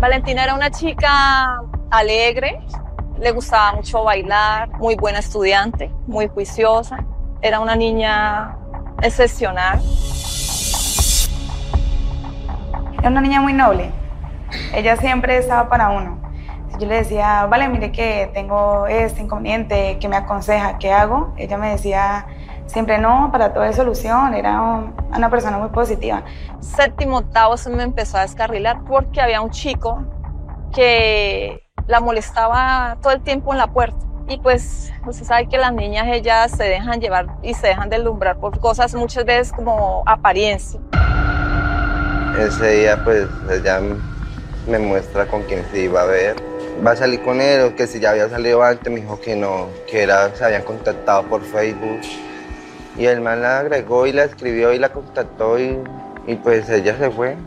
Valentina era una chica alegre, le gustaba mucho bailar, muy buena estudiante, muy juiciosa. Era una niña excepcional. Era una niña muy noble. Ella siempre estaba para uno. Si yo le decía, vale, mire que tengo este inconveniente, ¿qué me aconseja? ¿Qué hago? Ella me decía siempre no, para todo hay solución. Era una persona muy positiva. Séptimo, octavo se me empezó a descarrilar porque había un chico que la molestaba todo el tiempo en la puerta. Y pues usted sabe que las niñas, ellas se dejan llevar y se dejan deslumbrar por cosas muchas veces como apariencia. Ese día pues ella me muestra con quién se iba a ver. Va a salir con él, o que si ya había salido antes, me dijo que no, se habían contactado por Facebook. Y el man la agregó y la escribió y la contactó y pues ella se fue.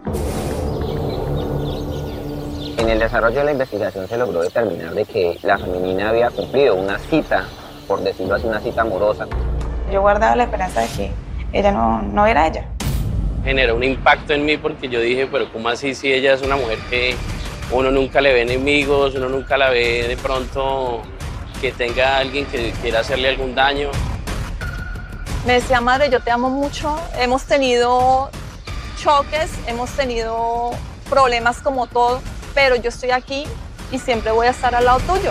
En el desarrollo de la investigación se logró determinar de que la femenina había cumplido una cita, por decirlo así, una cita amorosa. Yo guardaba la esperanza de que ella no era ella. Generó un impacto en mí porque yo dije, pero ¿cómo así si ella es una mujer que uno nunca le ve enemigos, uno nunca la ve de pronto que tenga alguien que quiera hacerle algún daño? Me decía, madre, yo te amo mucho. Hemos tenido choques, hemos tenido problemas como todo, pero yo estoy aquí y siempre voy a estar al lado tuyo.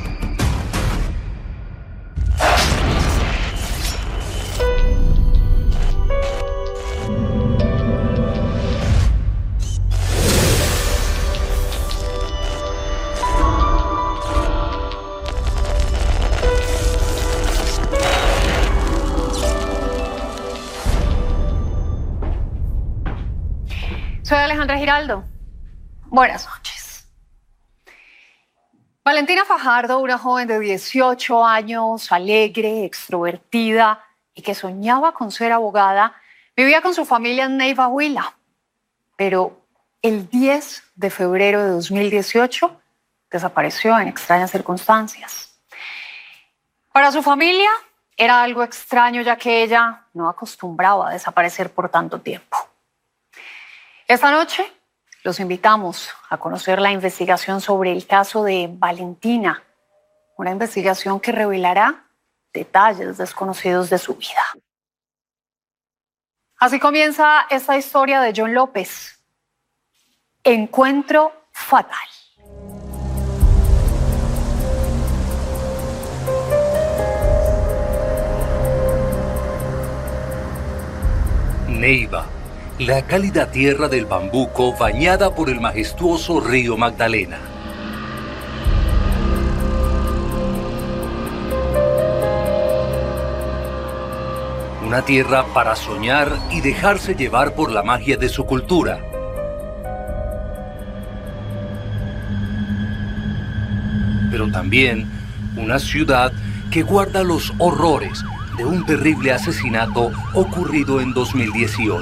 Soy Alejandra Giraldo. Buenas noches. Valentina Fajardo, una joven de 18 años, alegre, extrovertida y que soñaba con ser abogada, vivía con su familia en Neiva, Huila. Pero el 10 de febrero de 2018 desapareció en extrañas circunstancias. Para su familia era algo extraño, ya que ella no acostumbraba a desaparecer por tanto tiempo. Esta noche los invitamos a conocer la investigación sobre el caso de Valentina, una investigación que revelará detalles desconocidos de su vida. Así comienza esta historia de John López. Encuentro fatal. Neiva, la cálida tierra del Bambuco bañada por el majestuoso río Magdalena. Una tierra para soñar y dejarse llevar por la magia de su cultura. Pero también una ciudad que guarda los horrores de un terrible asesinato ocurrido en 2018.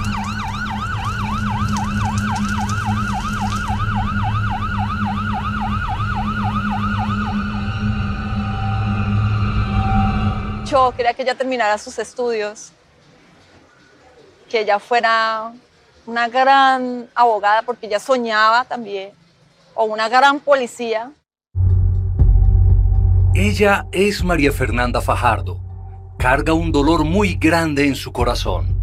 Yo quería que ella terminara sus estudios, que ella fuera una gran abogada, porque ella soñaba también, o una gran policía. Ella es María Fernanda Fajardo. Carga un dolor muy grande en su corazón.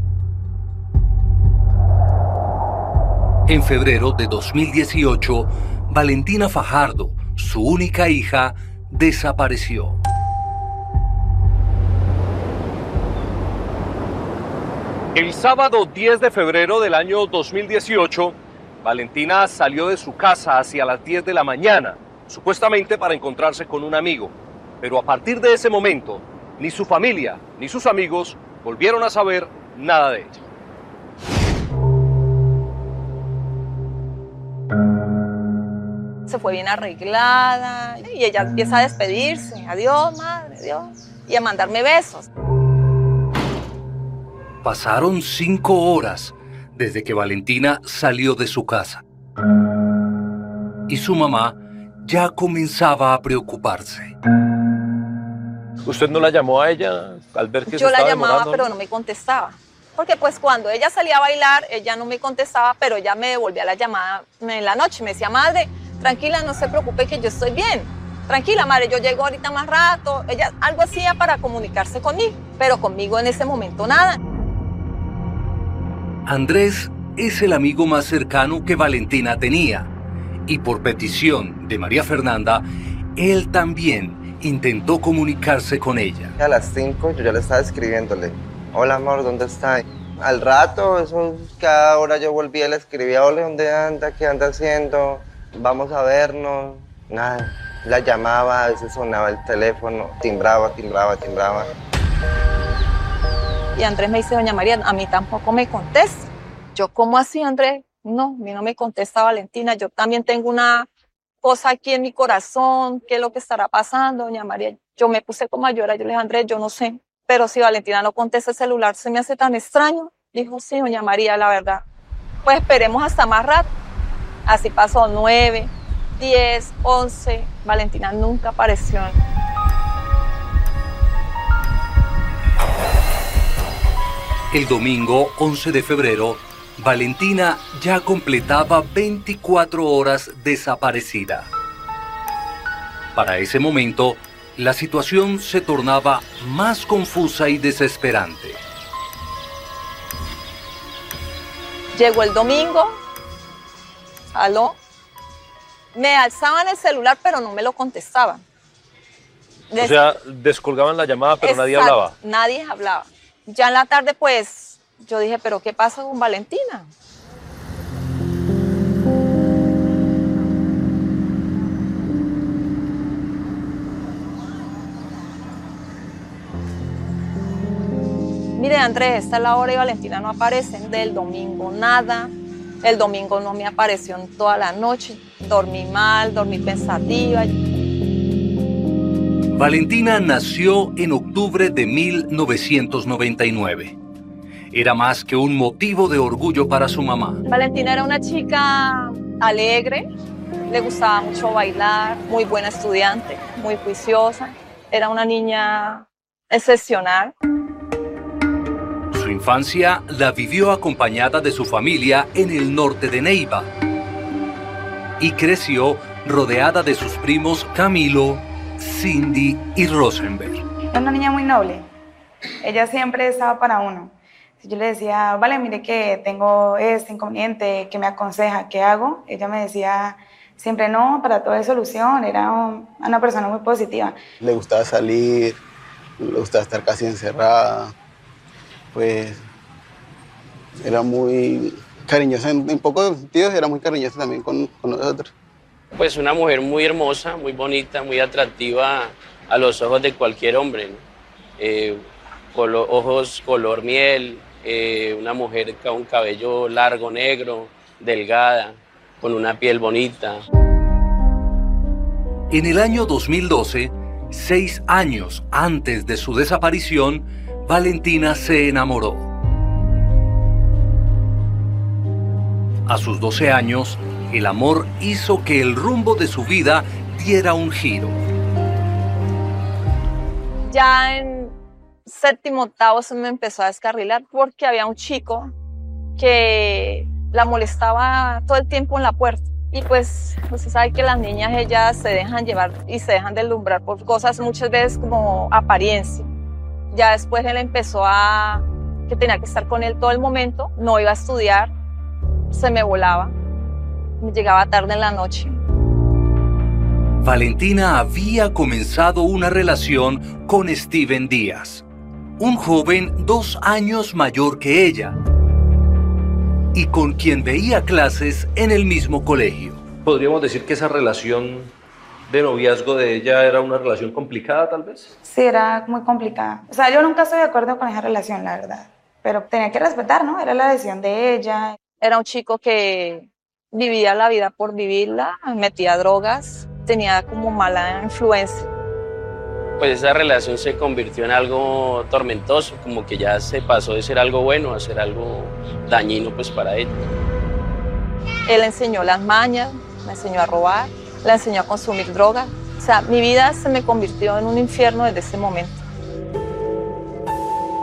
En febrero de 2018, Valentina Fajardo, su única hija, desapareció. El sábado 10 de febrero del año 2018, Valentina salió de su casa hacia las 10 de la mañana, supuestamente para encontrarse con un amigo. Pero a partir de ese momento, ni su familia ni sus amigos volvieron a saber nada de ella. Se fue bien arreglada y ella empieza a despedirse. Adiós, madre, adiós. Y a mandarme besos. Pasaron 5 horas desde que Valentina salió de su casa. Y su mamá ya comenzaba a preocuparse. ¿Usted no la llamó a ella al ver que Yo se la estaba llamaba, demorando? pero no me contestaba. Porque pues cuando ella salía a bailar, ella no me contestaba, pero ella me devolvía la llamada en la noche. Me decía, madre, tranquila, no se preocupe que yo estoy bien. Tranquila, madre, yo llego ahorita más rato. Ella algo hacía para comunicarse conmigo, pero conmigo en ese momento nada. Andrés es el amigo más cercano que Valentina tenía. Y por petición de María Fernanda, él también intentó comunicarse con ella. A las 5 yo ya le estaba escribiéndole. Hola amor, ¿dónde estás? Al rato, eso, cada hora yo volvía y le escribía, hola, ¿dónde anda? ¿Qué anda haciendo? Vamos a vernos. Nada, la llamaba, a veces sonaba el teléfono, timbraba. Y Andrés me dice, doña María, a mí tampoco me contesta. Yo, ¿cómo así, Andrés? No, a mí no me contesta Valentina. Yo también tengo una cosa aquí en mi corazón. ¿Qué es lo que estará pasando, doña María? Yo me puse como a llorar. Yo le dije, Andrés, yo no sé. Pero si Valentina no contesta el celular, se me hace tan extraño. Dijo, sí, doña María, la verdad. Pues esperemos hasta más rato. Así pasó 9, 10, 11. Valentina nunca apareció. El domingo 11 de febrero, Valentina ya completaba 24 horas desaparecida. Para ese momento, la situación se tornaba más confusa y desesperante. Llegó el domingo, aló, me alzaban el celular pero no me lo contestaban. O sea, descolgaban la llamada pero nadie Exacto, hablaba. Nadie hablaba. Ya en la tarde pues yo dije, pero ¿qué pasa con Valentina? Mire, Andrés, esta es la hora y Valentina no aparece. Del domingo nada. El domingo no me apareció en toda la noche. Dormí mal, dormí pensativa. Valentina nació en octubre de 1999. Era más que un motivo de orgullo para su mamá. Valentina era una chica alegre, le gustaba mucho bailar, muy buena estudiante, muy juiciosa. Era una niña excepcional. Su infancia la vivió acompañada de su familia en el norte de Neiva y creció rodeada de sus primos Camilo, Cindy y Rosenberg. Era una niña muy noble. Ella siempre estaba para uno. Si yo le decía, vale, mire que tengo este inconveniente, ¿qué me aconseja? ¿Qué hago? Ella me decía siempre, no, para todo hay solución. Era una persona muy positiva. Le gustaba salir, le gustaba estar casi encerrada. Pues era muy cariñosa, en pocos sentidos era muy cariñosa también con nosotros. Pues una mujer muy hermosa, muy bonita, muy atractiva a los ojos de cualquier hombre, ¿no? Ojos color miel, una mujer con un cabello largo, negro, delgada, con una piel bonita. En el año 2012, 6 años antes de su desaparición, Valentina se enamoró. A sus 12 años, el amor hizo que el rumbo de su vida diera un giro. Ya en séptimo, octavo se me empezó a descarrilar porque había un chico que la molestaba todo el tiempo en la puerta. Y pues usted sabe que las niñas, ellas se dejan llevar y se dejan deslumbrar por cosas muchas veces como apariencia. Ya después él empezó que tenía que estar con él todo el momento, no iba a estudiar, se me volaba, me llegaba tarde en la noche. Valentina había comenzado una relación con Steven Díaz, un joven 2 años mayor que ella, y con quien veía clases en el mismo colegio. ¿Podríamos decir que esa relación de noviazgo de ella era una relación complicada, tal vez? Sí, era muy complicada. O sea, yo nunca estoy de acuerdo con esa relación, la verdad. Pero tenía que respetar, ¿no? Era la decisión de ella. Era un chico que vivía la vida por vivirla, metía drogas, tenía como mala influencia. Pues esa relación se convirtió en algo tormentoso, como que ya se pasó de ser algo bueno a ser algo dañino pues para ella. Él enseñó las mañas, me enseñó a robar, le enseñó a consumir drogas. O sea, mi vida se me convirtió en un infierno desde ese momento.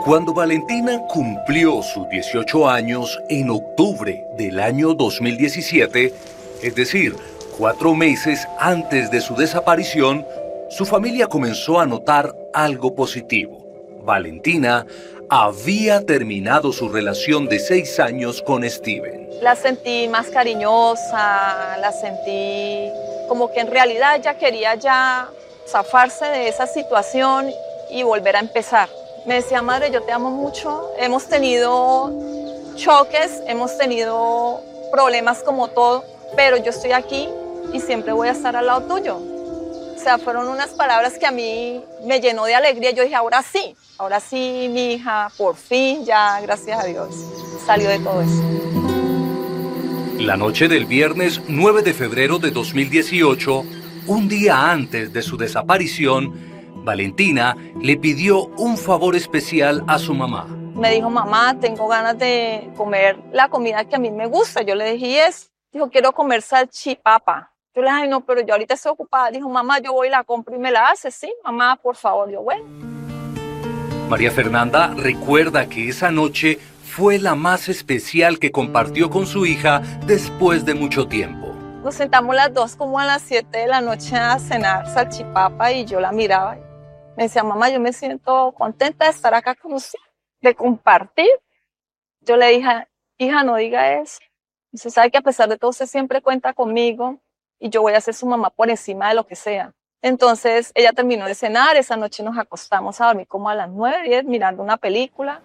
Cuando Valentina cumplió sus 18 años en octubre del año 2017, es decir, 4 meses antes de su desaparición, su familia comenzó a notar algo positivo. Valentina había terminado su relación de 6 años con Steven. La sentí más cariñosa, la sentí como que en realidad ella quería ya zafarse de esa situación y volver a empezar. Me decía, madre, yo te amo mucho, hemos tenido choques, hemos tenido problemas como todo, pero yo estoy aquí y siempre voy a estar al lado tuyo. O sea, fueron unas palabras que a mí me llenó de alegría. Yo dije, ahora sí, mi hija, por fin, ya, gracias a Dios, salió de todo eso. La noche del viernes 9 de febrero de 2018, un día antes de su desaparición, Valentina le pidió un favor especial a su mamá. Me dijo, mamá, tengo ganas de comer la comida que a mí me gusta. Yo le dije, ¿y eso? Dijo, quiero comer salchipapa. Yo le dije, ay, no, pero yo ahorita estoy ocupada. Dijo, mamá, yo voy y la compro y me la hace. Sí, mamá, por favor. Yo, bueno. María Fernanda recuerda que esa noche fue la más especial que compartió con su hija después de mucho tiempo. Nos sentamos las dos como a las 7 de la noche a cenar salchipapa y yo la miraba. Me decía, mamá, yo me siento contenta de estar acá con usted, de compartir. Yo le dije, hija, no diga eso. Usted sabe que a pesar de todo usted siempre cuenta conmigo y yo voy a ser su mamá por encima de lo que sea. Entonces ella terminó de cenar, esa noche nos acostamos a dormir como a las 9, 10 mirando una película.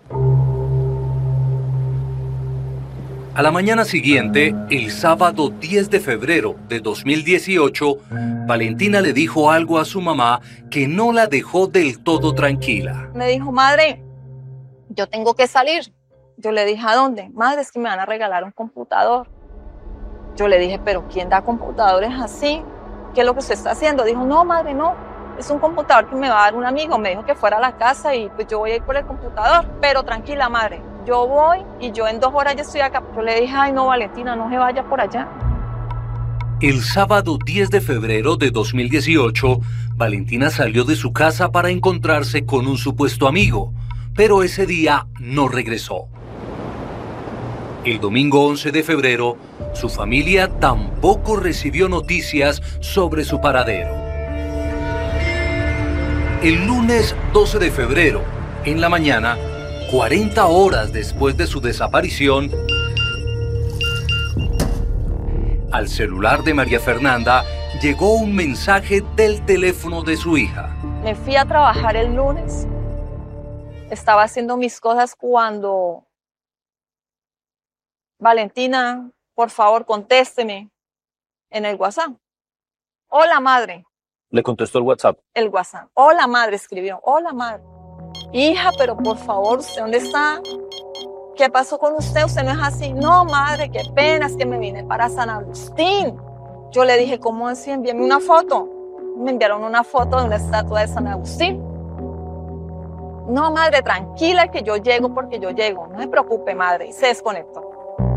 A la mañana siguiente, el sábado 10 de febrero de 2018, Valentina le dijo algo a su mamá que no la dejó del todo tranquila. Me dijo, madre, yo tengo que salir. Yo le dije, ¿a dónde? Madre, es que me van a regalar un computador. Yo le dije, ¿pero quién da computadores así? ¿Qué es lo que usted está haciendo? Dijo, no, madre, no. Es un computador que me va a dar un amigo. Me dijo que fuera a la casa y pues yo voy a ir por el computador. Pero tranquila, madre. Yo voy y yo en 2 horas ya estoy acá. Yo le dije, ay, no, Valentina, no se vaya por allá. El sábado 10 de febrero de 2018, Valentina salió de su casa para encontrarse con un supuesto amigo, pero ese día no regresó. El domingo 11 de febrero, su familia tampoco recibió noticias sobre su paradero. El lunes 12 de febrero, en la mañana, 40 horas después de su desaparición, al celular de María Fernanda llegó un mensaje del teléfono de su hija. Me fui a trabajar el lunes. Estaba haciendo mis cosas cuando... Valentina, por favor, contésteme en el WhatsApp. Hola, madre. Le contestó el WhatsApp. El WhatsApp. Hola, madre, escribió. Hola, madre. Hija, pero por favor, ¿usted dónde está? ¿Qué pasó con usted? Usted no es así. No, madre, qué pena, es que me vine para San Agustín. Yo le dije, ¿cómo así? Envíame una foto. Me enviaron una foto de una estatua de San Agustín. No, madre, tranquila que yo llego porque yo llego. No se preocupe, madre. Y se desconectó.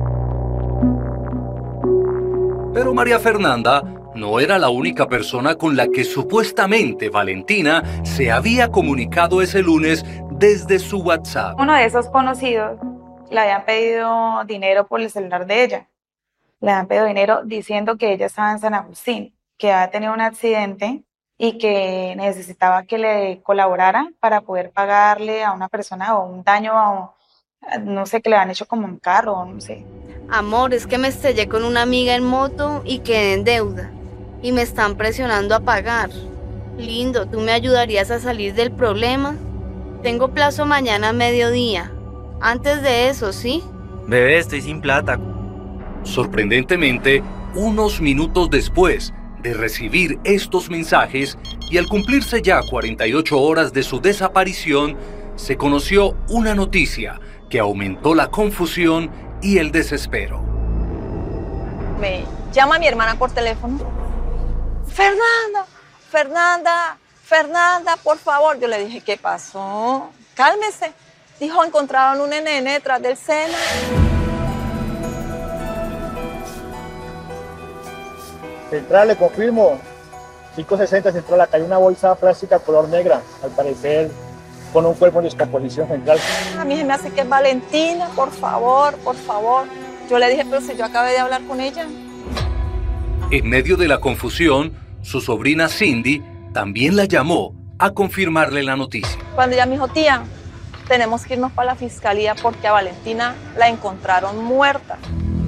Pero María Fernanda no era la única persona con la que supuestamente Valentina se había comunicado ese lunes desde su WhatsApp. Uno de esos conocidos le habían pedido dinero por el celular de ella. Le habían pedido dinero diciendo que ella estaba en San Agustín, que había tenido un accidente y que necesitaba que le colaborara para poder pagarle a una persona o un daño a, no sé, que le han hecho como un carro, no sé. Amor, es que me estrellé con una amiga en moto y quedé en deuda. Y me están presionando a pagar. Lindo, ¿tú me ayudarías a salir del problema? Tengo plazo mañana a mediodía. Antes de eso, ¿sí? Bebé, estoy sin plata. Sorprendentemente, unos minutos después de recibir estos mensajes y al cumplirse ya 48 horas de su desaparición, se conoció una noticia que aumentó la confusión y el desespero. Me llama mi hermana por teléfono. Fernanda, por favor. Yo le dije, ¿qué pasó? Cálmese. Dijo, encontraron un nene detrás del seno. Central, le confirmo. 560 Central, acá hay una bolsa plástica color negra. Al parecer con un cuerpo en descomposición central. A mí se me hace que es Valentina, por favor, por favor. Yo le dije, pero si yo acabé de hablar con ella. En medio de la confusión, su sobrina Cindy también la llamó a confirmarle la noticia. Cuando ella me dijo, tía, tenemos que irnos para la fiscalía porque a Valentina la encontraron muerta.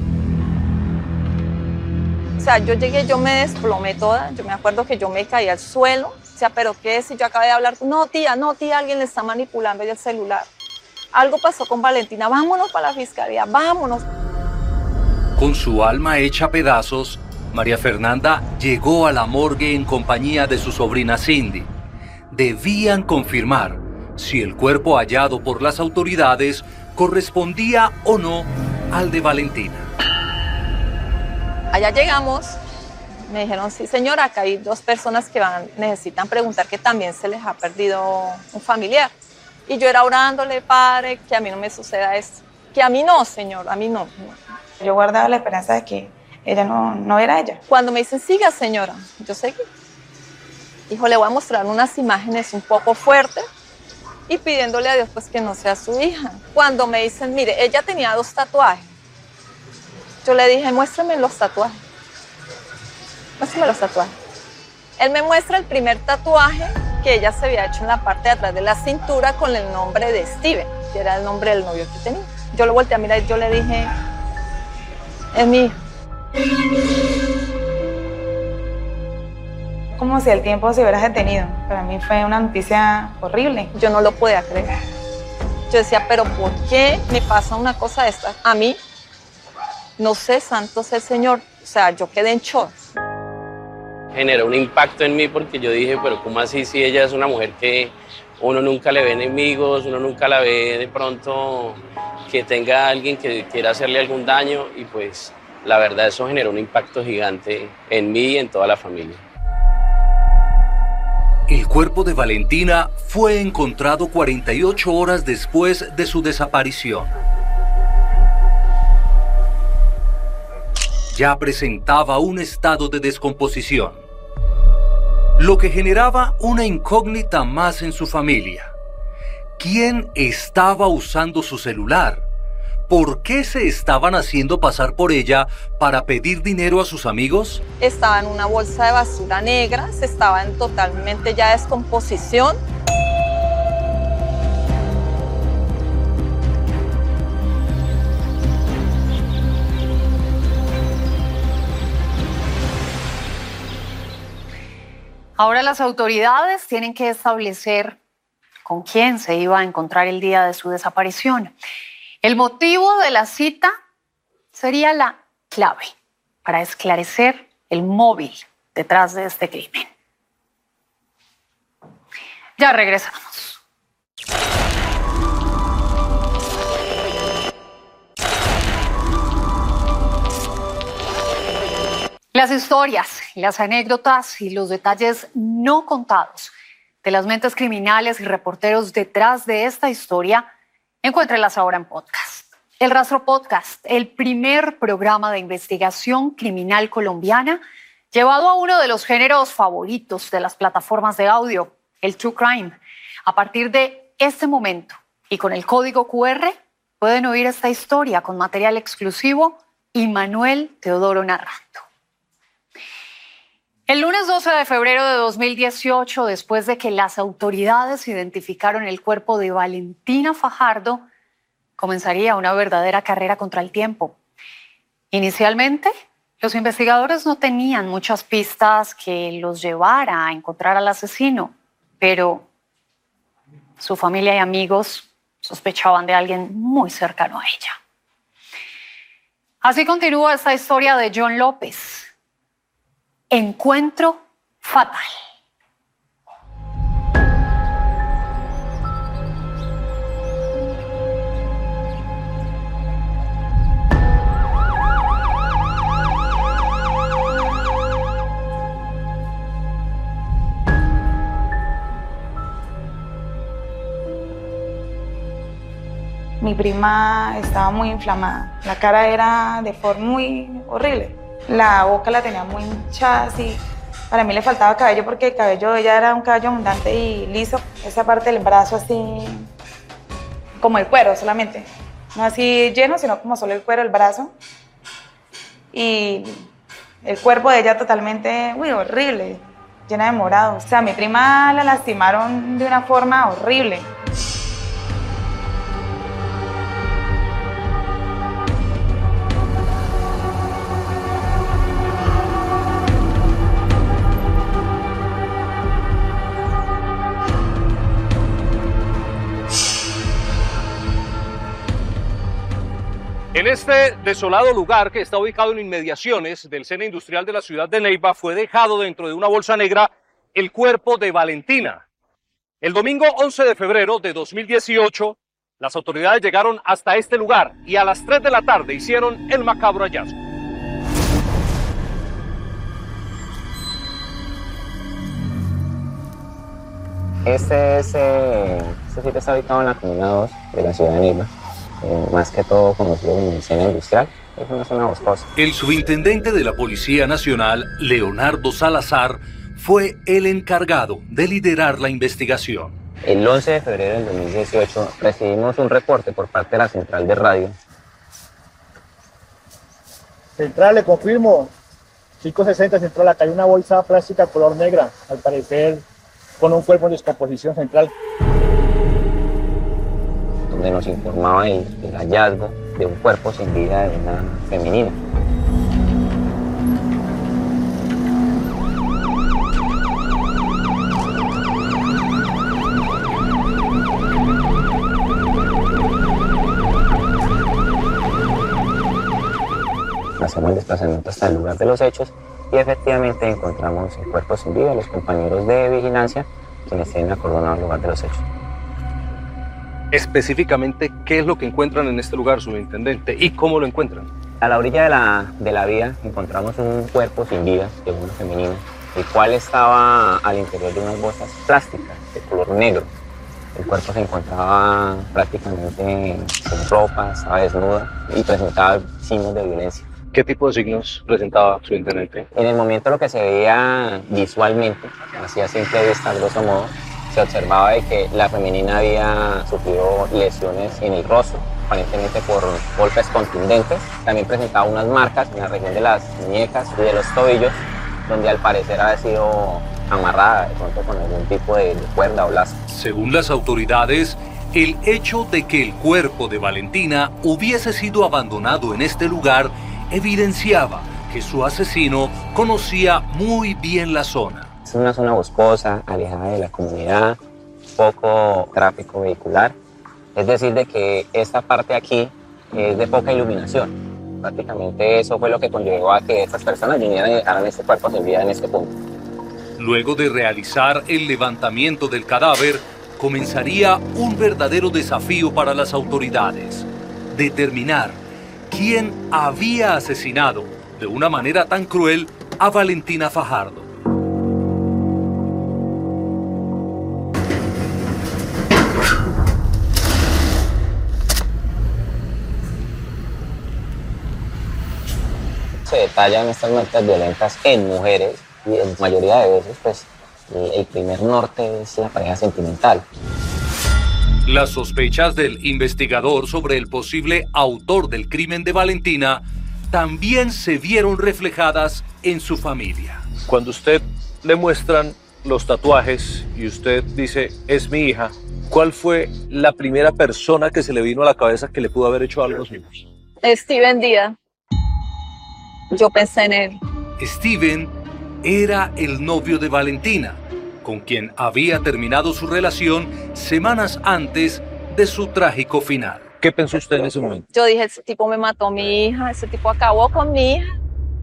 O sea, yo llegué, yo me desplomé toda. Yo me acuerdo que yo me caí al suelo. O sea, ¿pero qué? Si yo acabé de hablar. No, tía, alguien le está manipulando el celular. Algo pasó con Valentina. Vámonos para la fiscalía, vámonos. Con su alma hecha pedazos, María Fernanda llegó a la morgue en compañía de su sobrina Cindy. Debían confirmar si el cuerpo hallado por las autoridades correspondía o no al de Valentina. Allá llegamos, me dijeron, sí señora, acá hay 2 personas que necesitan preguntar que también se les ha perdido un familiar. Y yo era orándole, padre, que a mí no me suceda esto. Que a mí no, señor, a mí no. Yo guardaba la esperanza de que ella no era ella. Cuando me dicen, siga señora, yo seguí. Hijo, le voy a mostrar unas imágenes un poco fuertes y pidiéndole a Dios pues que no sea su hija. Cuando me dicen, mire, ella tenía 2 tatuajes. Yo le dije, muéstrame los tatuajes. Muéstrame los tatuajes. Él me muestra el primer tatuaje que ella se había hecho en la parte de atrás de la cintura con el nombre de Steven, que era el nombre del novio que tenía. Yo lo volteé a mirar y yo le dije, es mi hijo. Como si el tiempo se hubiera detenido. Para mí fue una noticia horrible. Yo no lo podía creer. Yo decía, pero ¿por qué me pasa una cosa de esta? A mí, no sé, santo sea el Señor. O sea, yo quedé en shock. Generó un impacto en mí porque yo dije, pero ¿cómo así si ella es una mujer que uno nunca le ve enemigos, uno nunca la ve de pronto que tenga alguien que quiera hacerle algún daño? Y pues la verdad eso generó un impacto gigante en mí y en toda la familia. El cuerpo de Valentina fue encontrado 48 horas después de su desaparición. Ya presentaba un estado de descomposición, lo que generaba una incógnita más en su familia. ¿Quién estaba usando su celular? ¿Por qué se estaban haciendo pasar por ella para pedir dinero a sus amigos? Estaba en una bolsa de basura negra, se estaba en totalmente ya descomposición. Ahora las autoridades tienen que establecer con quién se iba a encontrar el día de su desaparición. El motivo de la cita sería la clave para esclarecer el móvil detrás de este crimen. Ya regresamos. Las historias, las anécdotas y los detalles no contados de las mentes criminales y reporteros detrás de esta historia, encuéntrenlas ahora en podcast. El Rastro Podcast, el primer programa de investigación criminal colombiana llevado a uno de los géneros favoritos de las plataformas de audio, el True Crime. A partir de este momento y con el código QR pueden oír esta historia con material exclusivo y Manuel Teodoro narrando. El lunes 12 de febrero de 2018, después de que las autoridades identificaron el cuerpo de Valentina Fajardo, comenzaría una verdadera carrera contra el tiempo. Inicialmente, los investigadores no tenían muchas pistas que los llevara a encontrar al asesino, pero su familia y amigos sospechaban de alguien muy cercano a ella. Así continúa esta historia de John López. Encuentro fatal. Mi prima estaba muy inflamada. La cara era de forma muy horrible. La boca la tenía muy hinchada, así. Para mí le faltaba cabello porque el cabello de ella era un cabello abundante y liso. Esa parte del brazo así, como el cuero solamente. No así lleno, sino como solo el cuero, el brazo. Y el cuerpo de ella totalmente, horrible, llena de morado. O sea, a mi prima la lastimaron de una forma horrible. En este desolado lugar, que está ubicado en inmediaciones del Sena Industrial de la ciudad de Neiva, fue dejado dentro de una bolsa negra el cuerpo de Valentina. El domingo 11 de febrero de 2018, las autoridades llegaron hasta este lugar y a las 3 de la tarde hicieron el macabro hallazgo. Este sitio está ubicado en la Comuna 2 de la ciudad de Neiva. Más que todo conocido como el Sena Industrial, es una zona boscosa. El subintendente de la Policía Nacional, Leonardo Salazar, fue el encargado de liderar la investigación. El 11 de febrero del 2018 recibimos un reporte por parte de la central de radio. Central, le confirmo. 560 Central, acá hay una bolsa plástica color negra, al parecer con un cuerpo en descomposición, Central. Donde nos informaba el hallazgo de un cuerpo sin vida de una femenina. Hacemos el desplazamiento hasta el lugar de los hechos y efectivamente encontramos el cuerpo sin vida. Los compañeros de vigilancia quienes tienen acordonado el lugar de los hechos. Específicamente, ¿qué es lo que encuentran en este lugar, subintendente? ¿Y cómo lo encuentran? A la orilla de la vía encontramos un cuerpo sin vida de una femenina, el cual estaba al interior de unas bolsas plásticas de color negro. El cuerpo se encontraba prácticamente sin ropa, estaba desnuda y presentaba signos de violencia. ¿Qué tipo de signos presentaba, subintendente? En el momento lo que se veía visualmente, así a simple vista, grosso modo, se observaba de que la femenina había sufrido lesiones en el rostro, aparentemente por golpes contundentes. También presentaba unas marcas en la región de las muñecas y de los tobillos, donde al parecer había sido amarrada de pronto con algún tipo de cuerda o lazo. Según las autoridades, el hecho de que el cuerpo de Valentina hubiese sido abandonado en este lugar evidenciaba que su asesino conocía muy bien la zona. Es una zona boscosa, alejada de la comunidad, poco tráfico vehicular. Es decir, de que esta parte aquí es de poca iluminación. Prácticamente eso fue lo que conllevó a que estas personas vinieran y dejaran este cuerpo sin vida en este punto. Luego de realizar el levantamiento del cadáver, comenzaría un verdadero desafío para las autoridades: determinar quién había asesinado de una manera tan cruel a Valentina Fajardo. Se detallan estas muertes violentas en mujeres y en mayoría de veces pues el primer norte es la pareja sentimental. Las sospechas del investigador sobre el posible autor del crimen de Valentina también se vieron reflejadas en su familia. Cuando usted le muestran los tatuajes y usted dice, es mi hija, ¿cuál fue la primera persona que se le vino a la cabeza que le pudo haber hecho algo así? Steven Díaz. Yo pensé en él. Steven era el novio de Valentina, con quien había terminado su relación semanas antes de su trágico final. ¿Qué pensó usted en ese momento? Yo dije, ese tipo me mató a mi hija, ese tipo acabó con mi hija,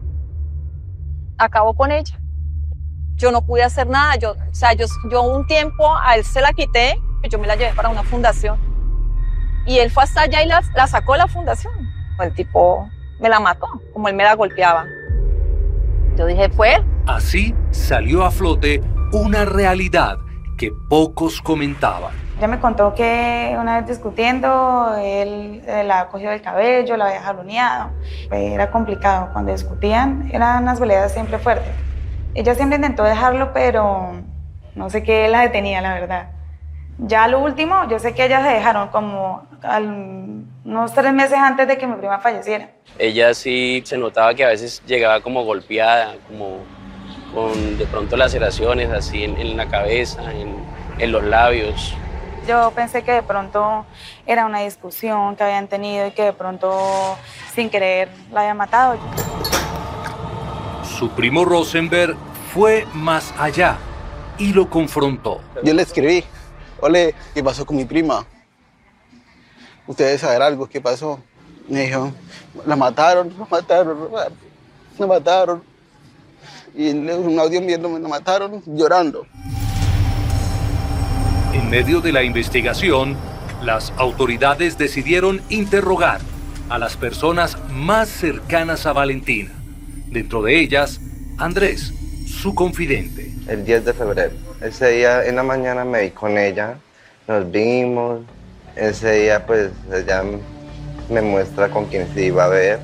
acabó con ella. Yo no pude hacer nada, yo un tiempo a él se la quité, yo me la llevé para una fundación. Y él fue hasta allá y la sacó de la fundación. El tipo me la mató, como él me la golpeaba. Yo dije, fue él. Así salió a flote una realidad que pocos comentaban. Ella me contó que una vez discutiendo, él la cogió del cabello, la había jaloneado. Era complicado. Cuando discutían, eran unas peleas siempre fuertes. Ella siempre intentó dejarlo, pero no sé qué la detenía, la verdad. Ya lo último, yo sé que ellas se dejaron como unos 3 meses antes de que mi prima falleciera. Ella sí se notaba que a veces llegaba como golpeada, como con de pronto laceraciones así en la cabeza, en los labios. Yo pensé que de pronto era una discusión que habían tenido y que de pronto sin querer la habían matado. Su primo Rosenberg fue más allá y lo confrontó. Yo le escribí, ole, ¿qué pasó con mi prima? ¿Ustedes saben algo? ¿Qué pasó? Me dijo, la mataron. Y un audio viéndome, la mataron llorando. En medio de la investigación, las autoridades decidieron interrogar a las personas más cercanas a Valentina. Dentro de ellas, Andrés, su confidente. El 10 de febrero. Ese día en la mañana me vi con ella, nos vimos. Ese día pues ella me muestra con quién se iba a ver.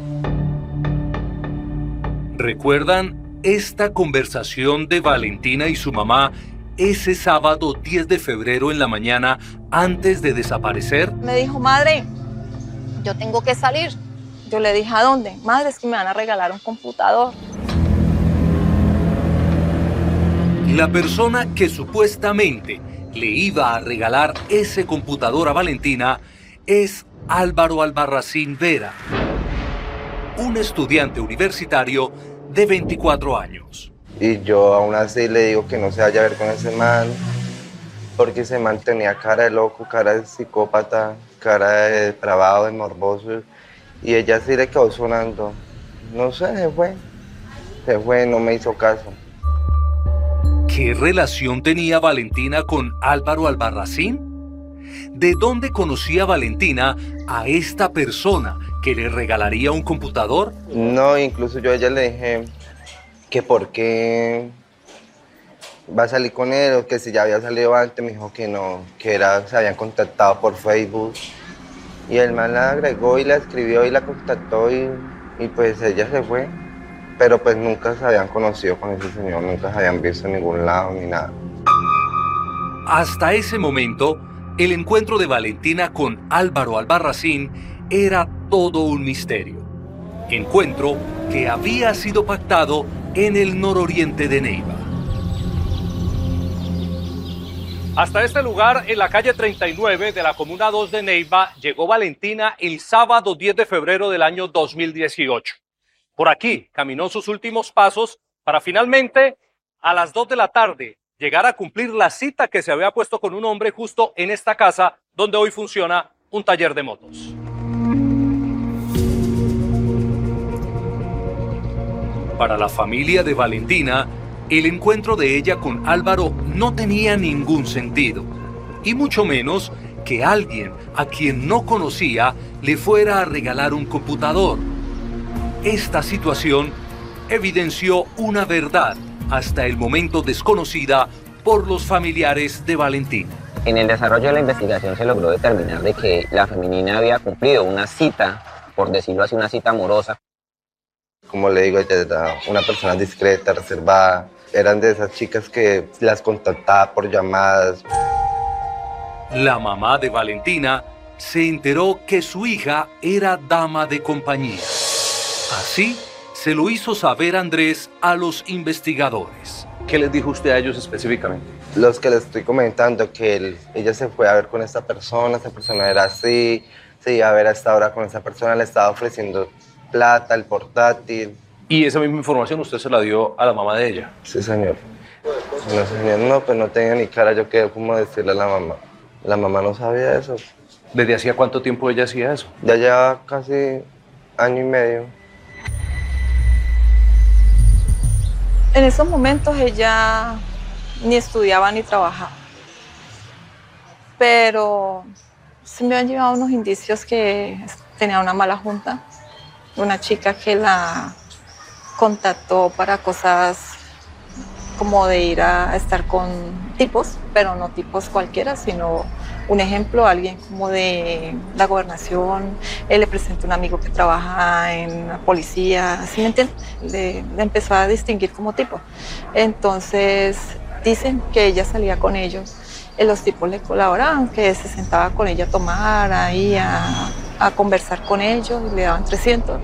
¿Recuerdan esta conversación de Valentina y su mamá ese sábado 10 de febrero en la mañana antes de desaparecer? Me dijo, madre, yo tengo que salir. Yo le dije, ¿a dónde? Madre, es que me van a regalar un computador. La persona que supuestamente le iba a regalar ese computador a Valentina es Álvaro Albarracín Vera, un estudiante universitario de 24 años. Y yo aún así le digo que no se vaya a ver con ese man, porque ese man tenía cara de loco, cara de psicópata, cara de depravado, de morboso. Y ella sí le quedó sonando. No sé, se fue, no me hizo caso. ¿Qué relación tenía Valentina con Álvaro Albarracín? ¿De dónde conocía Valentina a esta persona que le regalaría un computador? No, incluso yo a ella le dije que por qué va a salir con él, o que si ya había salido antes. Me dijo que no, que se habían contactado por Facebook. Y el man la agregó y la escribió y la contactó y pues ella se fue. Pero pues nunca se habían conocido con ese señor, nunca se habían visto en ningún lado ni nada. Hasta ese momento, el encuentro de Valentina con Álvaro Albarracín era todo un misterio. Encuentro que había sido pactado en el nororiente de Neiva. Hasta este lugar, en la calle 39 de la Comuna 2 de Neiva, llegó Valentina el sábado 10 de febrero del año 2018. Por aquí caminó sus últimos pasos para finalmente, a las 2 de la tarde, llegar a cumplir la cita que se había puesto con un hombre justo en esta casa donde hoy funciona un taller de motos. Para la familia de Valentina, el encuentro de ella con Álvaro no tenía ningún sentido, y mucho menos que alguien a quien no conocía le fuera a regalar un computador. Esta situación evidenció una verdad hasta el momento desconocida por los familiares de Valentina. En el desarrollo de la investigación se logró determinar de que la femenina había cumplido una cita, por decirlo así, una cita amorosa. Como le digo, ella era una persona discreta, reservada. Eran de esas chicas que las contactaba por llamadas. La mamá de Valentina se enteró que su hija era dama de compañía. Así se lo hizo saber Andrés a los investigadores. ¿Qué les dijo usted a ellos específicamente? Los que les estoy comentando, que ella se fue a ver con esa persona era así, se iba a ver a esta hora con esa persona, le estaba ofreciendo plata, el portátil. ¿Y esa misma información usted se la dio a la mamá de ella? Sí, señor. No, señor, no, pues no tenía ni cara, yo qué, cómo decirle a la mamá. La mamá no sabía eso. ¿Desde hacía cuánto tiempo ella hacía eso? Ya lleva casi año y medio. En esos momentos ella ni estudiaba ni trabajaba. Pero se me han llevado unos indicios que tenía una mala junta. Una chica que la contactó para cosas como de ir a estar con tipos, pero no tipos cualquiera, sino un ejemplo, alguien como de la gobernación. Él le presentó un amigo que trabaja en la policía, ¿sí me entiendes? Le empezó a distinguir como tipo. Entonces dicen que ella salía con ellos, los tipos le colaboraban, que se sentaba con ella a tomar, ahí a conversar con ellos y le daban 300.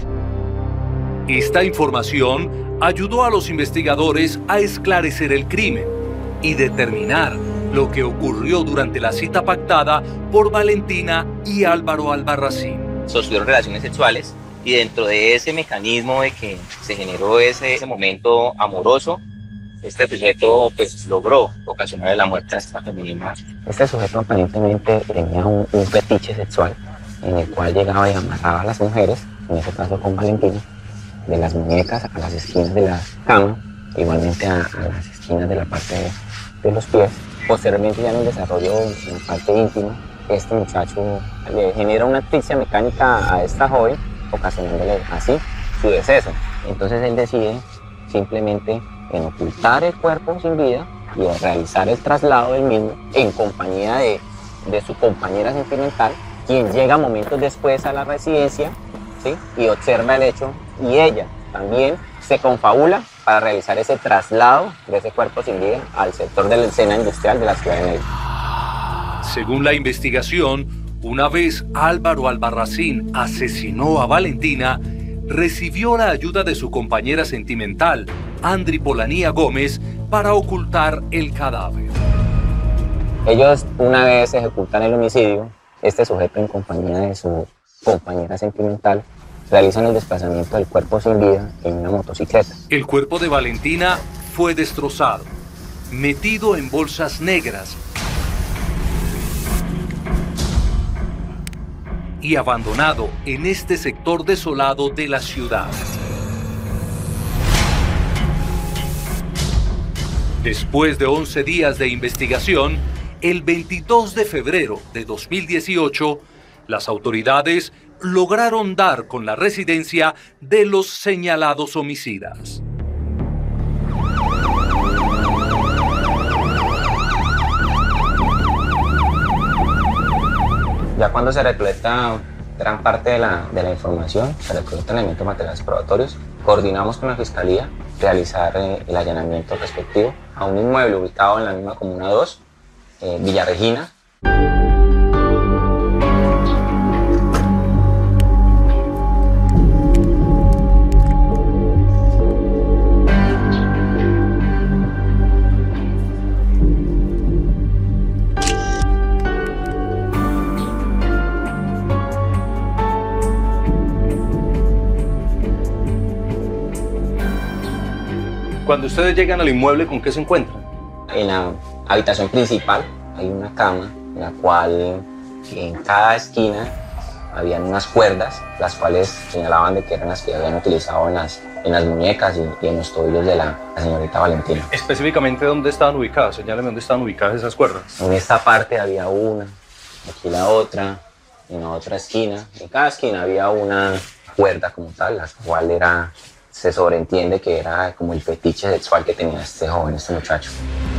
Esta información ayudó a los investigadores a esclarecer el crimen y determinar lo que ocurrió durante la cita pactada por Valentina y Álvaro Albarracín. Sostuvieron relaciones sexuales y dentro de ese mecanismo de que se generó ese momento amoroso, este sujeto pues logró ocasionar la muerte a esta femenina. Este sujeto aparentemente tenía un fetiche sexual en el cual llegaba y amarraba a las mujeres, en este caso con Valentina, de las muñecas a las esquinas de la cama, igualmente a las esquinas de la parte de los pies. Posteriormente, ya en el desarrollo en la parte íntima, este muchacho le genera una asfixia mecánica a esta joven, ocasionándole así su deceso. Entonces él decide simplemente en ocultar el cuerpo sin vida y realizar el traslado del mismo en compañía de su compañera sentimental, quien llega momentos después a la residencia, ¿sí? Y observa el hecho, y ella también se confabula para realizar ese traslado de ese cuerpo sin vida al sector de la escena industrial de la ciudad de Neiva. Según la investigación, una vez Álvaro Albarracín asesinó a Valentina, recibió la ayuda de su compañera sentimental, Andri Polanía Gómez, para ocultar el cadáver. Ellos, una vez ejecutan el homicidio, este sujeto en compañía de su compañera sentimental realizan el desplazamiento del cuerpo sin vida en una motocicleta. El cuerpo de Valentina fue destrozado, metido en bolsas negras y abandonado en este sector desolado de la ciudad. Después de 11 días de investigación, el 22 de febrero de 2018, las autoridades lograron dar con la residencia de los señalados homicidas. Ya cuando se recolecta gran parte de la información, se recolectan elementos materiales probatorios, coordinamos con la Fiscalía realizar el allanamiento respectivo a un inmueble ubicado en la misma Comuna 2, Villa Regina. Cuando ustedes llegan al inmueble, ¿con qué se encuentran? En la habitación principal hay una cama, en la cual en cada esquina habían unas cuerdas, las cuales señalaban de que eran las que habían utilizado en las muñecas y en los tobillos de la señorita Valentina. Específicamente, ¿dónde estaban ubicadas? Señálame dónde estaban ubicadas esas cuerdas. En esta parte había una, aquí la otra, en la otra esquina. En cada esquina había una cuerda como tal, la cual se sobreentiende que era como el fetiche sexual que tenía este joven, este muchacho.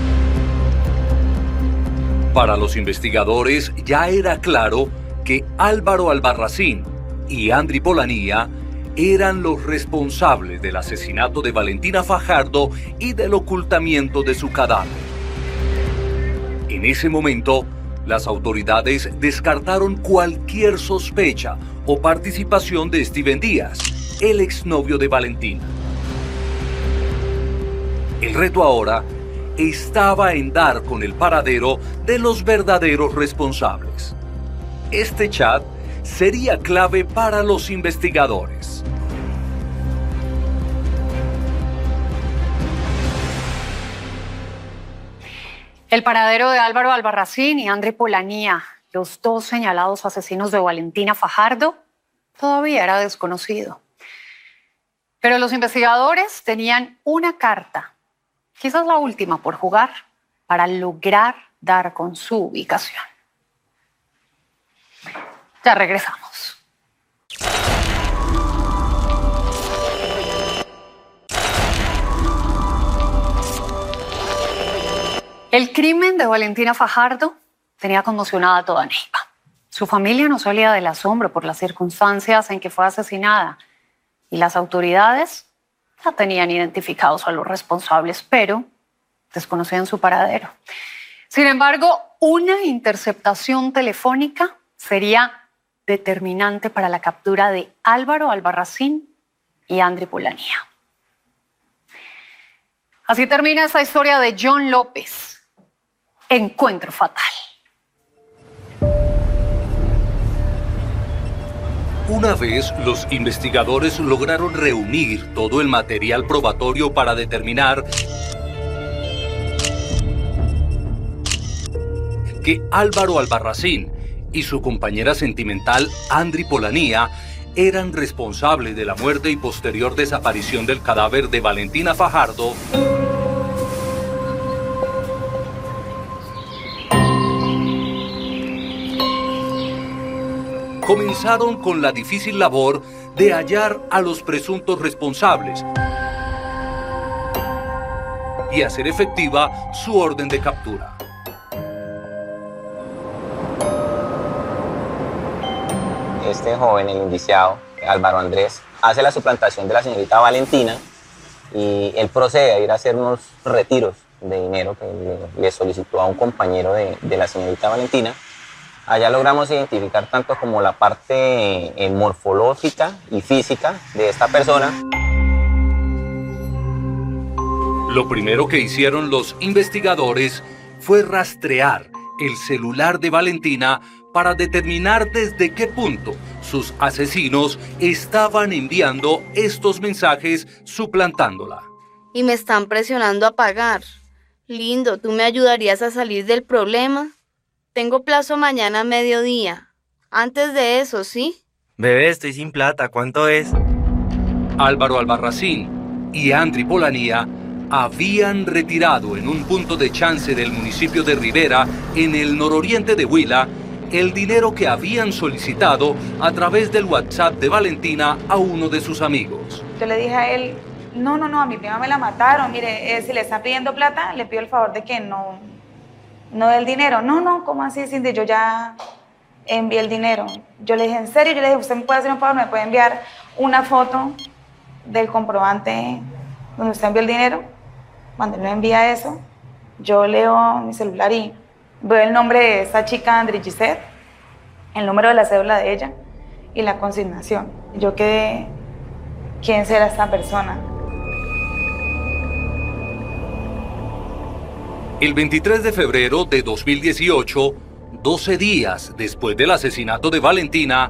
Para los investigadores ya era claro que Álvaro Albarracín y Andri Polanía eran los responsables del asesinato de Valentina Fajardo y del ocultamiento de su cadáver. En ese momento, las autoridades descartaron cualquier sospecha o participación de Steven Díaz, el exnovio de Valentina. El reto ahora estaba en dar con el paradero de los verdaderos responsables. Este chat sería clave para los investigadores. El paradero de Álvaro Albarracín y Andri Polanía, los dos señalados asesinos de Valentina Fajardo, todavía era desconocido. Pero los investigadores tenían una carta, quizás la última por jugar, para lograr dar con su ubicación. Ya regresamos. El crimen de Valentina Fajardo tenía conmocionada a toda Neiva. Su familia no salía del asombro por las circunstancias en que fue asesinada y las autoridades ya tenían identificados a los responsables, pero desconocían su paradero. Sin embargo, una interceptación telefónica sería determinante para la captura de Álvaro Albarracín y André Polanía. Así termina esta historia de John López. Encuentro fatal. Una vez los investigadores lograron reunir todo el material probatorio para determinar que Álvaro Albarracín y su compañera sentimental André Polanía eran responsables de la muerte y posterior desaparición del cadáver de Valentina Fajardo, comenzaron con la difícil labor de hallar a los presuntos responsables y hacer efectiva su orden de captura. Este joven, el indiciado, Álvaro Andrés, hace la suplantación de la señorita Valentina y él procede a ir a hacer unos retiros de dinero que le solicitó a un compañero de la señorita Valentina. Allá logramos identificar tanto como la parte morfológica y física de esta persona. Lo primero que hicieron los investigadores fue rastrear el celular de Valentina para determinar desde qué punto sus asesinos estaban enviando estos mensajes suplantándola. Y me están presionando a pagar. Lindo, ¿tú me ayudarías a salir del problema? Tengo plazo mañana a mediodía. Antes de eso, ¿sí? Bebé, estoy sin plata. ¿Cuánto es? Álvaro Albarracín y André Polanía habían retirado en un punto de chance del municipio de Rivera, en el nororiente de Huila, el dinero que habían solicitado a través del WhatsApp de Valentina a uno de sus amigos. Yo le dije a él, no, a mi prima me la mataron, mire, si le están pidiendo plata, le pido el favor de que no dé el dinero. No, ¿cómo así, Cindy? Yo ya envié el dinero. Yo le dije, ¿en serio? Yo le dije, ¿usted me puede hacer un favor? ¿Me puede enviar una foto del comprobante donde usted envió el dinero? Cuando él me envía eso, yo leo mi celular y veo el nombre de esta chica, André Gisette, el número de la cédula de ella y la consignación. Yo quedé, ¿quién será esta persona? El 23 de febrero de 2018, 12 días después del asesinato de Valentina,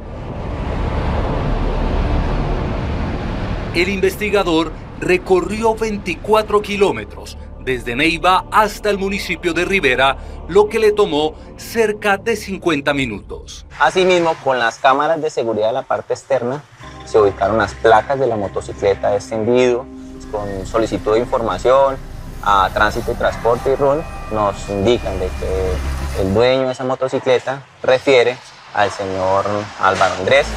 el investigador recorrió 24 kilómetros desde Neiva hasta el municipio de Rivera, lo que le tomó cerca de 50 minutos. Asimismo, con las cámaras de seguridad de la parte externa, se ubicaron las placas de la motocicleta de este individuo. Con solicitud de información a Tránsito y Transporte y RUN, nos indican de que el dueño de esa motocicleta refiere al señor Álvaro Andrés.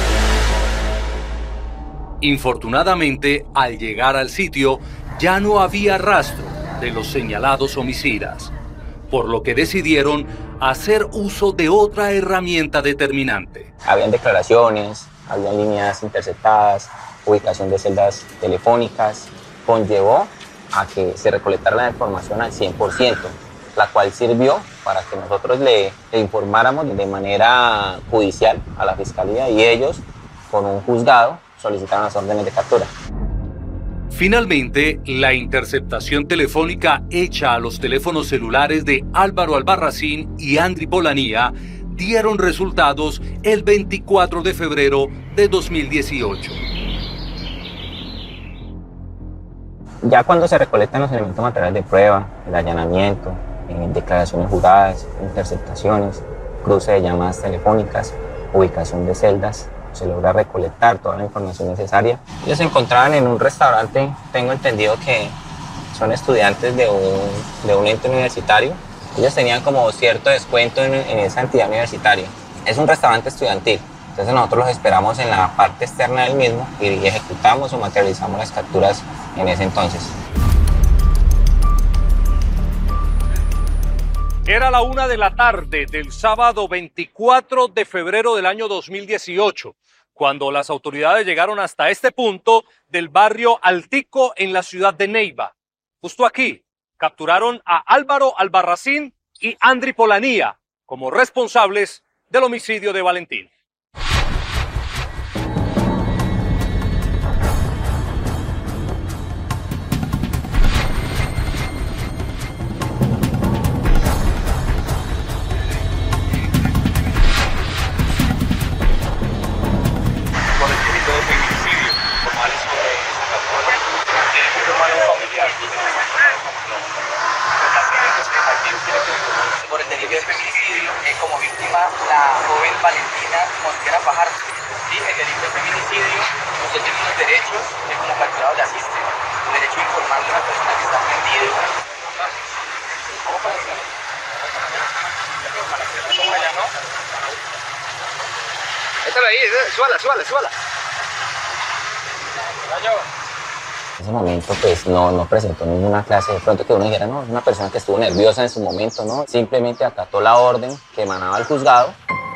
Infortunadamente, al llegar al sitio, ya no había rastro de los señalados homicidas, por lo que decidieron hacer uso de otra herramienta determinante. Habían declaraciones, habían líneas interceptadas, ubicación de celdas telefónicas, conllevó a que se recolectara la información al 100%, la cual sirvió para que nosotros le informáramos de manera judicial a la Fiscalía y ellos, con un juzgado, solicitaron las órdenes de captura. Finalmente, la interceptación telefónica hecha a los teléfonos celulares de Álvaro Albarracín y André Polanía dieron resultados el 24 de febrero de 2018. Ya cuando se recolectan los elementos materiales de prueba, el allanamiento, declaraciones juradas, interceptaciones, cruce de llamadas telefónicas, ubicación de celdas, se logra recolectar toda la información necesaria. Ellos se encontraban en un restaurante, tengo entendido que son estudiantes de un ente universitario. Ellos tenían como cierto descuento en esa entidad universitaria. Es un restaurante estudiantil, entonces nosotros los esperamos en la parte externa del mismo y ejecutamos o materializamos las capturas en ese entonces. Era la 1 de la tarde del sábado 24 de febrero del año 2018, cuando las autoridades llegaron hasta este punto del barrio Altico en la ciudad de Neiva. Justo aquí capturaron a Álvaro Albarracín y Andri Polanía como responsables del homicidio de Valentín. Por el delito de feminicidio, como víctima la joven Valentina Mosquera Fajardo. Sí, el delito de feminicidio, usted tiene unos derechos que como capturado le asisten. El derecho a informarle a una persona que está prendida. Échalo ahí, súbala. En ese momento pues no presentó ninguna clase, de pronto que uno dijera, no, es una persona que estuvo nerviosa en su momento, ¿no? Simplemente acató la orden que emanaba el juzgado.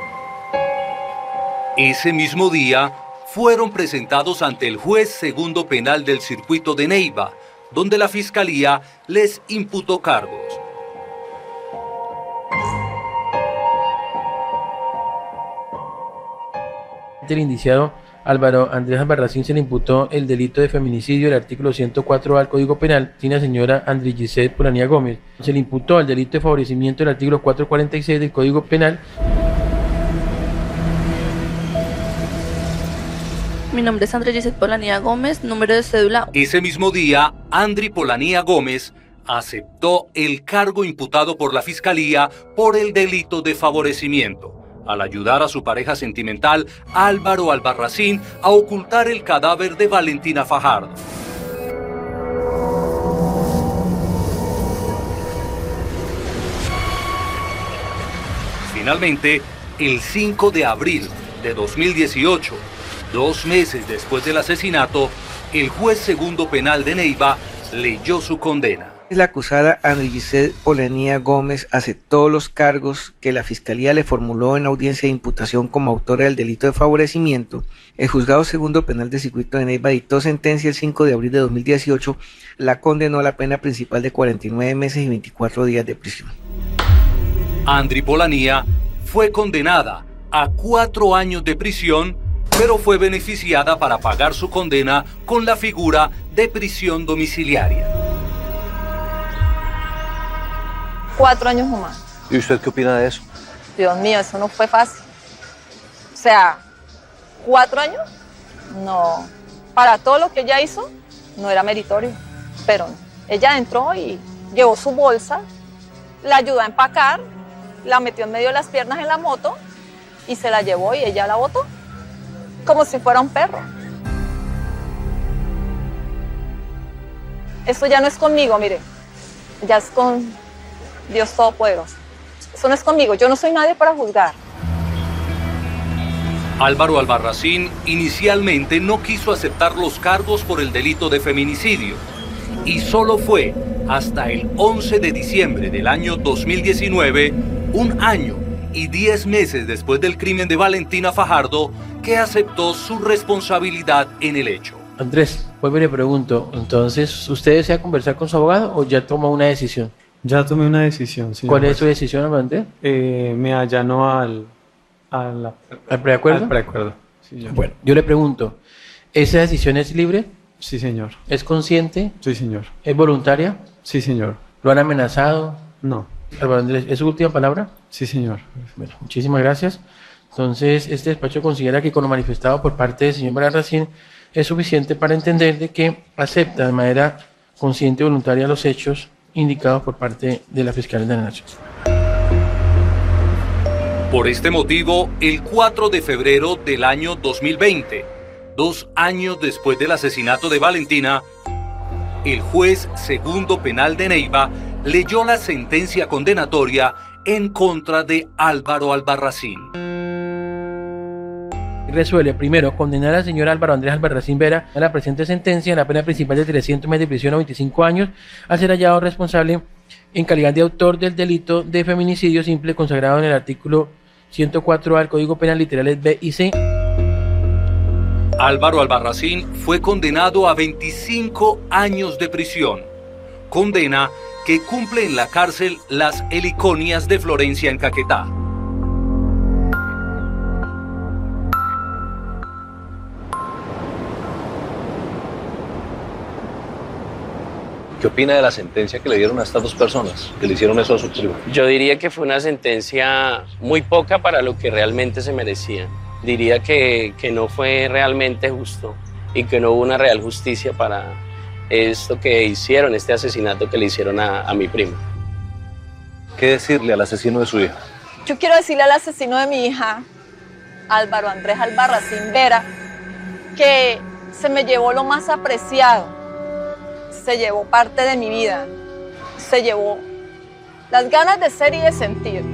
Ese mismo día fueron presentados ante el juez segundo penal del circuito de Neiva, donde la fiscalía les imputó cargos. El indiciado Álvaro Andrés Albarracín se le imputó el delito de feminicidio del artículo 104A del Código Penal, sin la señora Andri Gisette Polanía Gómez. Se le imputó el delito de favorecimiento del artículo 446 del Código Penal. Mi nombre es Andri Gisette Polanía Gómez, número de cédula. Ese mismo día, Andri Polanía Gómez aceptó el cargo imputado por la fiscalía por el delito de favorecimiento, al ayudar a su pareja sentimental, Álvaro Albarracín, a ocultar el cadáver de Valentina Fajardo. Finalmente, el 5 de abril de 2018, 2 meses después del asesinato, el juez segundo penal de Neiva leyó su condena. La acusada Andri Gisette Polanía Gómez aceptó los cargos que la Fiscalía le formuló en audiencia de imputación como autora del delito de favorecimiento. El juzgado segundo penal del circuito de Neiva dictó sentencia el 5 de abril de 2018, la condenó a la pena principal de 49 meses y 24 días de prisión. Andri Polanía fue condenada a 4 años de prisión, pero fue beneficiada para pagar su condena con la figura de prisión domiciliaria. 4 años o más. ¿Y usted qué opina de eso? Dios mío, eso no fue fácil. O sea, 4 años, no. Para todo lo que ella hizo, no era meritorio. Pero ella entró y llevó su bolsa, la ayudó a empacar, la metió en medio de las piernas en la moto y se la llevó y ella la botó. Como si fuera un perro. Eso ya no es conmigo, mire. Ya es con Dios Todopoderoso. Eso no es conmigo, yo no soy nadie para juzgar. Álvaro Albarracín inicialmente no quiso aceptar los cargos por el delito de feminicidio y solo fue hasta el 11 de diciembre del año 2019, 1 año y 10 meses después del crimen de Valentina Fajardo, que aceptó su responsabilidad en el hecho. Andrés, vuelvo y le pregunto, entonces, ¿usted desea conversar con su abogado o ya tomó una decisión? Ya tomé una decisión, señor. ¿Cuál es su decisión, Andrés? Me allano al preacuerdo. Al preacuerdo. Sí, señor. Bueno, yo le pregunto, ¿esa decisión es libre? Sí, señor. ¿Es consciente? Sí, señor. ¿Es voluntaria? Sí, señor. ¿Lo han amenazado? No. Álvaro Andrés, ¿es su última palabra? Sí, señor. Bueno, muchísimas gracias. Entonces, este despacho considera que con lo manifestado por parte del señor Albarracín es suficiente para entender de que acepta de manera consciente y voluntaria los hechos indicados por parte de la Fiscalía de la Nación. Por este motivo, el 4 de febrero del año 2020, 2 años después del asesinato de Valentina, el juez segundo penal de Neiva leyó la sentencia condenatoria en contra de Álvaro Albarracín. Resuelve, primero, condenar al señor Álvaro Andrés Albarracín Vera a la presente sentencia en la pena principal de 300 meses de prisión a 25 años, al ser hallado responsable en calidad de autor del delito de feminicidio simple consagrado en el artículo 104A del Código Penal literales B y C. Álvaro Albarracín fue condenado a 25 años de prisión, condena que cumple en la cárcel Las Heliconias de Florencia en Caquetá. ¿Qué opina de la sentencia que le dieron a estas dos personas que le hicieron eso a su primo? Yo diría que fue una sentencia muy poca para lo que realmente se merecía. Diría que no fue realmente justo y que no hubo una real justicia para esto que hicieron, este asesinato que le hicieron a mi primo. ¿Qué decirle al asesino de su hija? Yo quiero decirle al asesino de mi hija, Álvaro Andrés Albarracín Vera, que se me llevó lo más apreciado. Se llevó parte de mi vida, se llevó las ganas de ser y de sentir.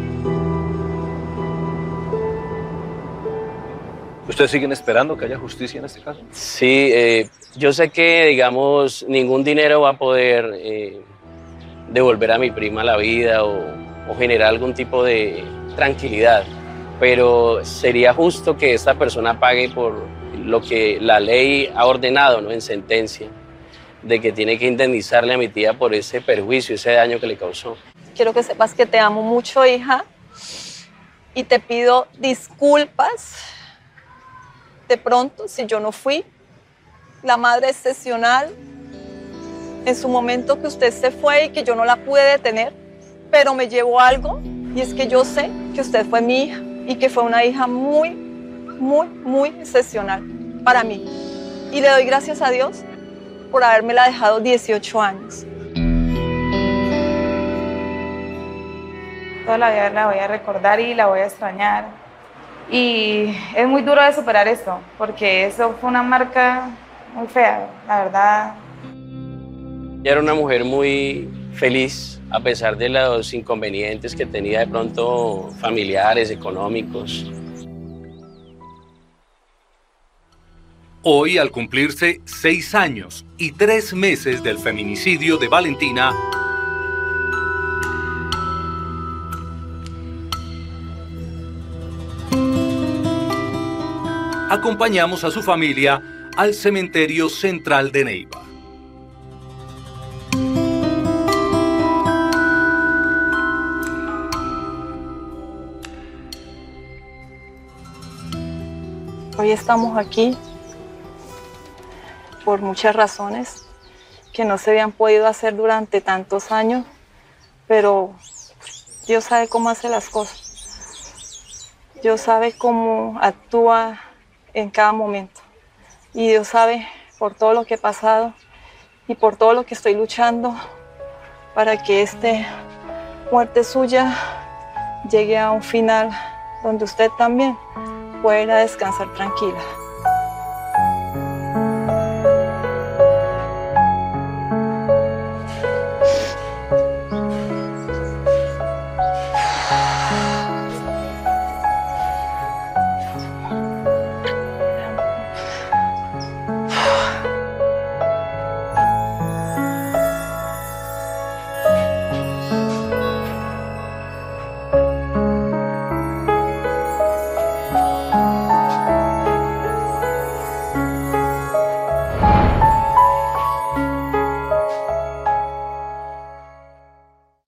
¿Ustedes siguen esperando que haya justicia en este caso? Sí, yo sé que, digamos, ningún dinero va a poder devolver a mi prima la vida o generar algún tipo de tranquilidad, pero sería justo que esta persona pague por lo que la ley ha ordenado, ¿no?, en sentencia, de que tiene que indemnizarle a mi tía por ese perjuicio, ese daño que le causó. Quiero que sepas que te amo mucho, hija, y te pido disculpas de pronto si yo no fui la madre excepcional en su momento que usted se fue y que yo no la pude detener, pero me llevó algo, y es que yo sé que usted fue mi hija y que fue una hija muy, muy, muy excepcional para mí. Y le doy gracias a Dios por habérmela dejado 18 años. Toda la vida la voy a recordar y la voy a extrañar. Y es muy duro de superar esto, porque eso fue una marca muy fea, la verdad. Ella era una mujer muy feliz, a pesar de los inconvenientes que tenía de pronto familiares, económicos. Hoy, al cumplirse 6 años y 3 meses del feminicidio de Valentina, acompañamos a su familia al cementerio central de Neiva. Hoy estamos aquí por muchas razones que no se habían podido hacer durante tantos años, pero Dios sabe cómo hace las cosas. Dios sabe cómo actúa en cada momento. Y Dios sabe por todo lo que he pasado y por todo lo que estoy luchando para que esta muerte suya llegue a un final donde usted también pueda ir a descansar tranquila.